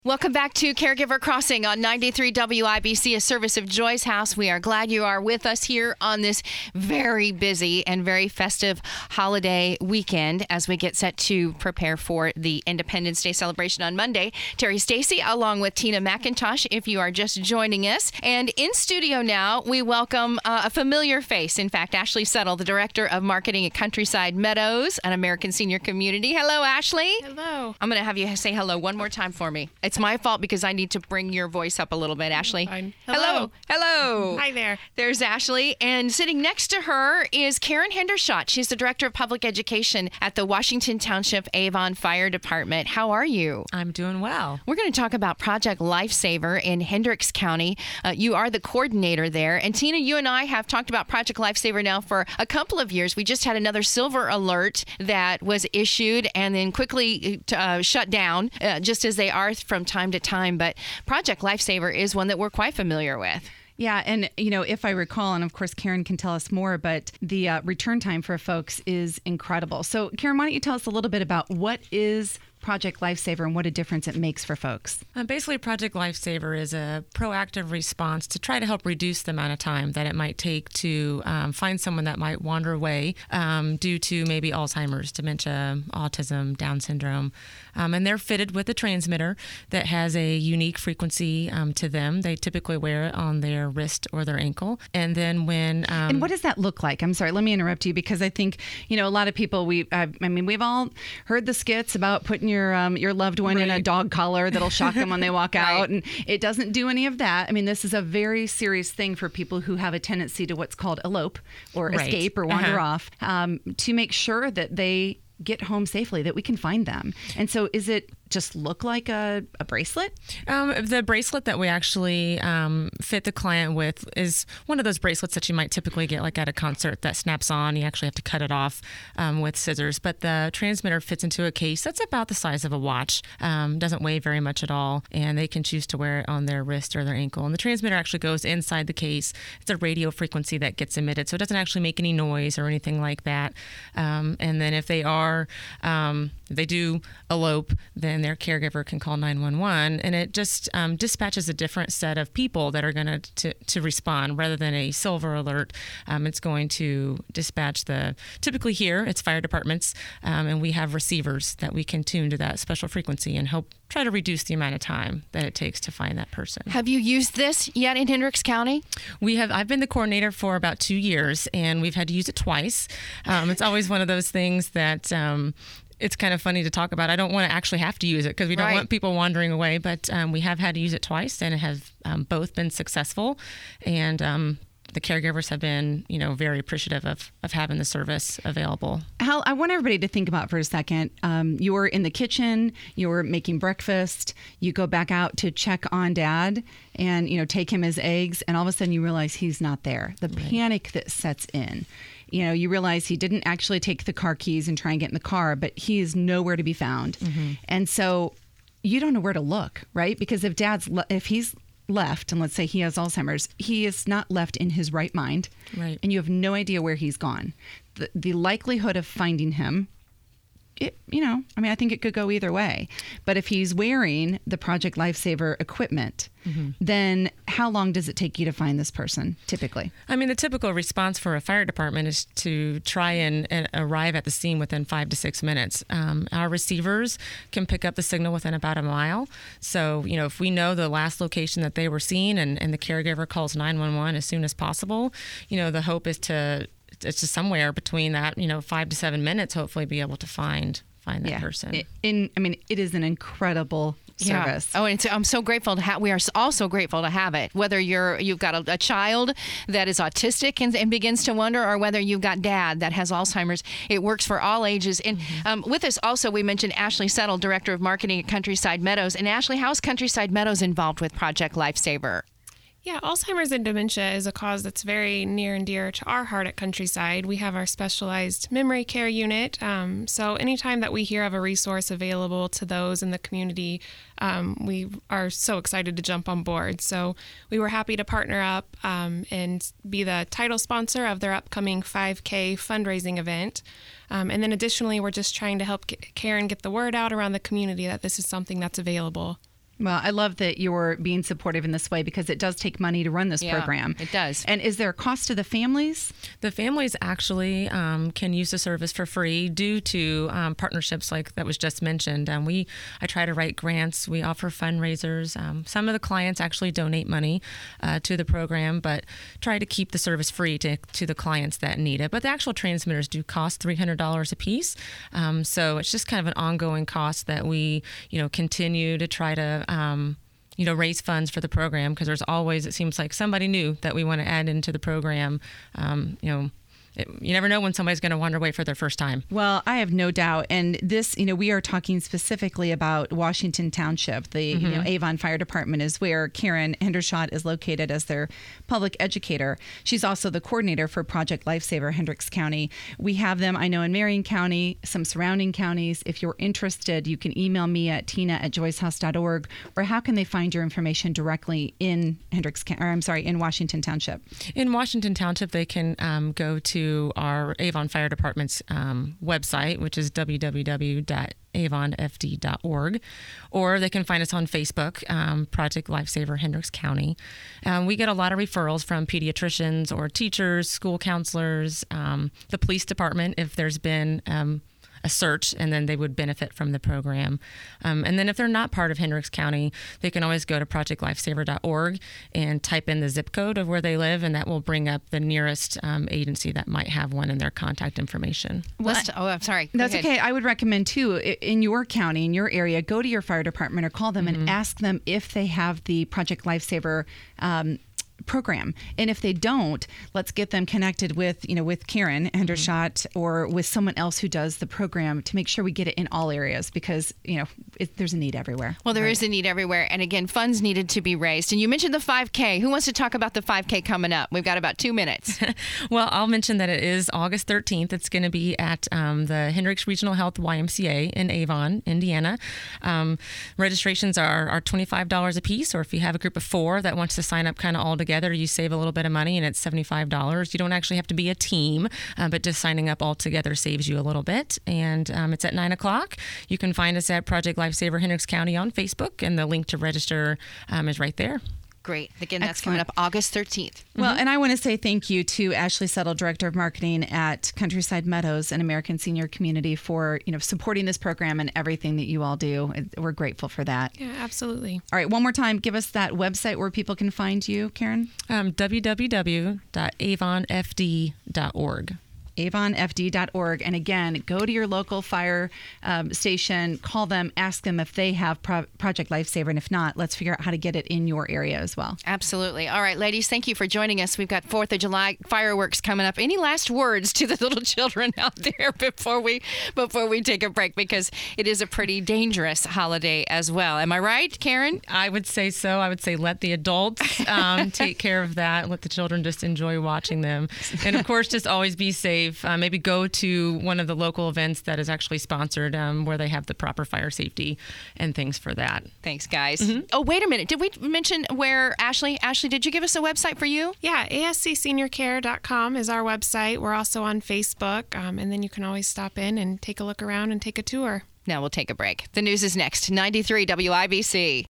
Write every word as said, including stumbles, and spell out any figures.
Welcome back to Caregiver Crossing on ninety-three W I B C, a service of Joy's House. We are glad you are with us here on this very busy and very festive holiday weekend as we get set to prepare for the Independence Day celebration on Monday. Terry Stacy along with Tina McIntosh, if you are just joining us. And in studio now, we welcome uh, a familiar face. In fact, Ashley Settle, the Director of Marketing at Countryside Meadows, an American Senior Community. Hello, Ashley. Hello. I'm going to have you say hello one more time for me. It's my fault because I need to bring your voice up a little bit, Ashley. Fine. Hello. Hello. Hi there. There's Ashley. And sitting next to her is Karen Hendershot. She's the Director of Public Education at the Washington Township Avon Fire Department. How are you? I'm doing well. We're going to talk about Project Lifesaver in Hendricks County. Uh, you are the coordinator there. And Tina, you and I have talked about Project Lifesaver now for a couple of years. We just had another silver alert that was issued and then quickly uh, shut down, uh, just as they are from time to time. But Project Lifesaver is one that we're quite familiar with. Yeah, and, you know, if I recall, and of course, Karen can tell us more, but the uh, return time for folks is incredible. So, Karen, why don't you tell us a little bit about what is Project Lifesaver and what a difference it makes for folks? Uh, basically, Project Lifesaver is a proactive response to try to help reduce the amount of time that it might take to um, find someone that might wander away um, due to maybe Alzheimer's, dementia, autism, Down syndrome. Um, and they're fitted with a transmitter that has a unique frequency um, to them. They typically wear it on their wrist or their ankle. And then when... Um, and what does that look like? I'm sorry, let me interrupt you because I think, you know, a lot of people, we, I, I mean, we've all heard the skits about putting your um, your loved one right. in a dog collar that'll shock them when they walk right. out. And it doesn't do any of that. I mean, this is a very serious thing for people who have a tendency to what's called elope or right. escape or wander uh-huh. off um, to make sure that they get home safely, that we can find them. And so is it just look like a, a bracelet? Um, the bracelet that we actually um, fit the client with is one of those bracelets that you might typically get like at a concert that snaps on. You actually have to cut it off um, with scissors. But the transmitter fits into a case that's about the size of a watch. Um, doesn't weigh very much at all. And they can choose to wear it on their wrist or their ankle. And the transmitter actually goes inside the case. It's a radio frequency that gets emitted. So it doesn't actually make any noise or anything like that. Um, and then if they are, um, if they do elope, then their caregiver can call nine one one, and it just um, dispatches a different set of people that are going to to respond rather than a silver alert. Um, it's going to dispatch the, typically here, it's fire departments, um, and we have receivers that we can tune to that special frequency and help try to reduce the amount of time that it takes to find that person. Have you used this yet in Hendricks County? We have. I've been the coordinator for about two years, and we've had to use it twice. Um, it's always one of those things that um, it's kind of funny to talk about. I don't want to actually have to use it because we don't right. want people wandering away, but um, we have had to use it twice, and it has um, both been successful. And um, the caregivers have been, you know, very appreciative of, of having the service available. Hal, I want everybody to think about for a second. Um, you're in the kitchen, you're making breakfast, you go back out to check on Dad and, you know, take him his eggs, and all of a sudden you realize he's not there. The right. panic that sets in. You know, you realize he didn't actually take the car keys and try and get in the car, but he is nowhere to be found. Mm-hmm. And so you don't know where to look, right? Because if Dad's, le- if he's left, and let's say he has Alzheimer's, he is not left in his right mind. Right. And you have no idea where he's gone. The, the likelihood of finding him, it, you know, I mean, I think it could go either way. But if he's wearing the Project Lifesaver equipment, mm-hmm. then how long does it take you to find this person, typically? I mean, the typical response for a fire department is to try and, and arrive at the scene within five to six minutes. Um, our receivers can pick up the signal within about a mile. So, you know, if we know the last location that they were seen and, and the caregiver calls nine one one as soon as possible, you know, the hope is to it's just somewhere between that, you know, five to seven minutes, hopefully be able to find find that yeah. person. It, in, I mean, it is an incredible service. Yeah. Oh, and it's, I'm so grateful to have. We are also grateful to have it. Whether you're you've got a, a child that is autistic and, and begins to wonder, or whether you've got Dad that has Alzheimer's, it works for all ages. And mm-hmm. um, with us also, we mentioned Ashley Settle, Director of Marketing at Countryside Meadows. And Ashley, how's Countryside Meadows involved with Project Lifesaver? Yeah, Alzheimer's and dementia is a cause that's very near and dear to our heart at Countryside. We have our specialized memory care unit. Um, so anytime that we hear of a resource available to those in the community, um, we are so excited to jump on board. So we were happy to partner up um, and be the title sponsor of their upcoming five K fundraising event. Um, and then additionally, we're just trying to help get, Karen get the word out around the community that this is something that's available. Well, I love that you're being supportive in this way because it does take money to run this Yeah, program. it does. And is there a cost to the families? The families actually um, can use the service for free due to um, partnerships like that was just mentioned. Um, we I try to write grants. We offer fundraisers. Um, some of the clients actually donate money uh, to the program, but try to keep the service free to, to the clients that need it. But the actual transmitters do cost three hundred dollars a piece. Um, so it's just kind of an ongoing cost that we, you know, continue to try to Um, you know, raise funds for the program because there's always, it seems like somebody new that we want to add into the program. Um, you know, it, you never know when somebody's going to wander away for their first time. Well, I have no doubt. And this, you know, we are talking specifically about Washington Township. The mm-hmm. you know, Avon Fire Department is where Karen Hendershot is located as their public educator. She's also the coordinator for Project Lifesaver Hendricks County. We have them, I know, in Marion County, some surrounding counties. If you're interested, you can email me at tina at joyce house dot org, or how can they find your information directly in Hendricks, or I'm sorry, in Washington Township? In Washington Township, they can um, go to our Avon Fire Department's um, website, which is w w w dot avon f d dot org, or they can find us on Facebook, um, Project Lifesaver Hendricks County. Um, we get a lot of referrals from pediatricians or teachers, school counselors, um, the police department if there's been um, a search, and then they would benefit from the program. Um, and then if they're not part of Hendricks County, they can always go to project lifesaver dot org and type in the zip code of where they live, and that will bring up the nearest um, agency that might have one in their contact information. Let's t- oh, I'm sorry. Go That's ahead. okay. I would recommend, too, i- in your county, in your area, go to your fire department or call them Mm-hmm. and ask them if they have the Project Lifesaver um, program. And if they don't, let's get them connected with, you know, with Karen Hendershot mm-hmm. or with someone else who does the program to make sure we get it in all areas because, you know, it, there's a need everywhere. Well, there Right. is a need everywhere. And again, funds needed to be raised. And you mentioned the five K. Who wants to talk about the five K coming up? We've got about two minutes. Well, I'll mention that it is August thirteenth. It's going to be at um, the Hendricks Regional Health Y M C A in Avon, Indiana. Um, registrations are, are twenty-five dollars a piece, or if you have a group of four that wants to sign up kind of all together, you save a little bit of money, and it's seventy-five dollars. You don't actually have to be a team, uh, but just signing up all together saves you a little bit. And um, it's at nine o'clock. You can find us at Project Lifesaver Hendricks County on Facebook, and the link to register um, is right there. Great. Again, that's Excellent. coming up August thirteenth. Well, and I want to say thank you to Ashley Settle, Director of Marketing at Countryside Meadows and American Senior Community for, you know, supporting this program and everything that you all do. We're grateful for that. Yeah, absolutely. All right, one more time, give us that website where people can find you, Karen. Um, w w w dot avon f d dot org. avon f d dot org. And again, go to your local fire um, station, call them, ask them if they have Pro- Project Lifesaver. And if not, let's figure out how to get it in your area as well. Absolutely. All right, ladies, thank you for joining us. We've got fourth of July fireworks coming up. Any last words to the little children out there before we before we take a break? Because it is a pretty dangerous holiday as well. Am I right, Karen? I would say so. I would say let the adults um, take care of that. Let the children just enjoy watching them. And of course, just always be safe. Uh, maybe go to one of the local events that is actually sponsored um, where they have the proper fire safety and things for that. Thanks, guys. Mm-hmm. Oh, wait a minute. Did we mention where Ashley? Ashley, did you give us a website for you? Yeah, a s c senior care dot com is our website. We're also on Facebook, um, and then you can always stop in and take a look around and take a tour. Now we'll take a break. The news is next. ninety-three W I B C.